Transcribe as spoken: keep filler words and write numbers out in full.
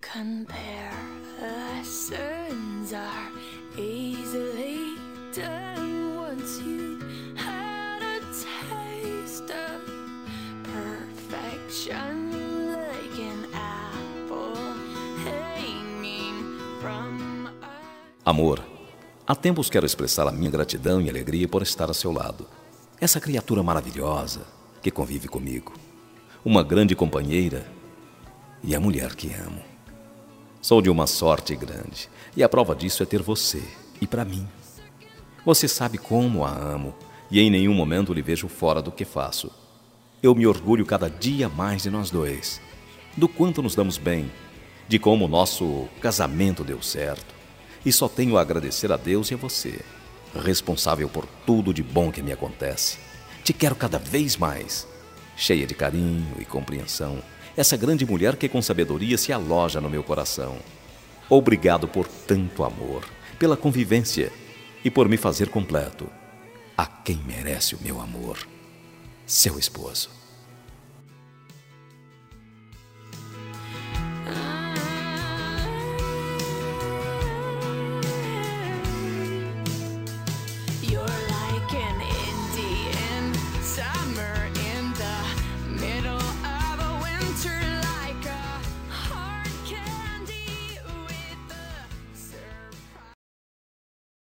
compare. Lessons are easily done once you had a taste of perfection, like an apple hanging from a... Amor, há tempos quero expressar a minha gratidão e alegria por estar a seu lado. Essa criatura maravilhosa que convive comigo. Uma grande companheira e a mulher que amo. Sou de uma sorte grande e a prova disso é ter você e para mim. Você sabe como a amo e em nenhum momento lhe vejo fora do que faço. Eu me orgulho cada dia mais de nós dois, do quanto nos damos bem, de como o nosso casamento deu certo. E só tenho a agradecer a Deus e a você, responsável por tudo de bom que me acontece. Te quero cada vez mais, cheia de carinho e compreensão, essa grande mulher que com sabedoria se aloja no meu coração. Obrigado por tanto amor, pela convivência e por me fazer completo a quem merece o meu amor, seu esposo.